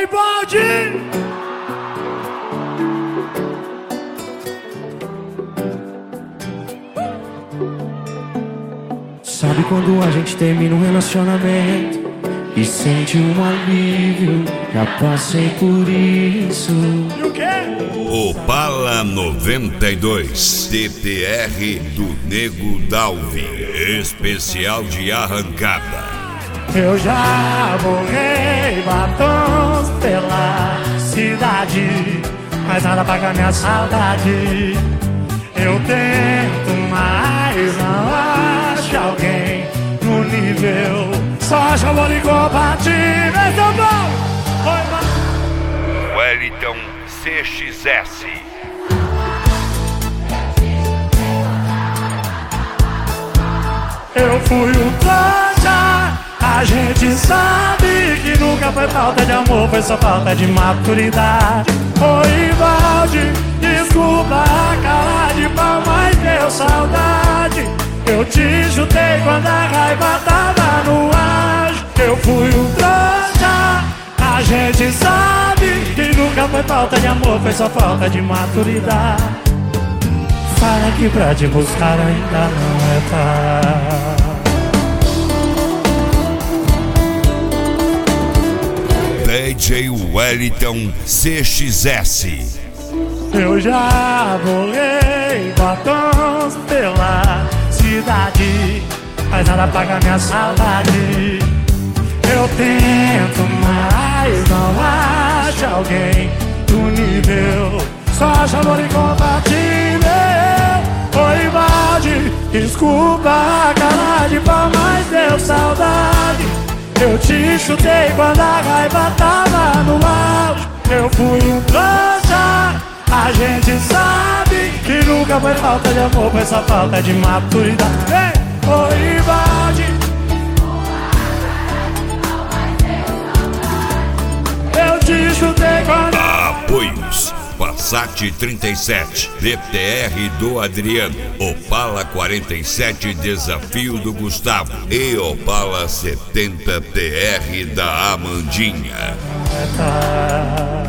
Oi, Baldi! Sabe quando a gente termina um relacionamento e sente um alívio? Já passei por isso. E o quê? Opala 92, TTR do Nego Dalvi, especial de arrancada. Eu já borrei batons pela cidade, mas nada apaga minha saudade. Eu tento, mas não acho alguém no nível. Só acho amor incompatível. Então bom! Wellington CXS. Eu fui um trouxa. A gente sabe que nunca foi falta de amor, foi só falta de maturidade. Oi, Valde, desculpa a cara de pau, mas deu saudade. Eu te chutei quando a raiva tava no auge. Eu fui um trouxa. A gente sabe que nunca foi falta de amor, foi só falta de maturidade. Fala que pra te buscar ainda não é tarde. DJ Wellington CXS. Eu já borrei batons pela cidade, mas nada apaga minha saudade. Eu tento, mas não acho alguém do nível. Só acho amor incompatível. Oi, Valde, desculpa a cara de pau, mas deu saudade. Eu te chutei quando a raiva tava no auge. Eu fui um trouxa. A gente sabe que nunca foi falta de amor, foi só falta de maturidade. Ei, oi, Valde. Eu te chutei quando... Apoios: Passat 37, DTR do Adriano, Opala 47, Desafio do Gustavo e Opala 70 TR da Amandinha.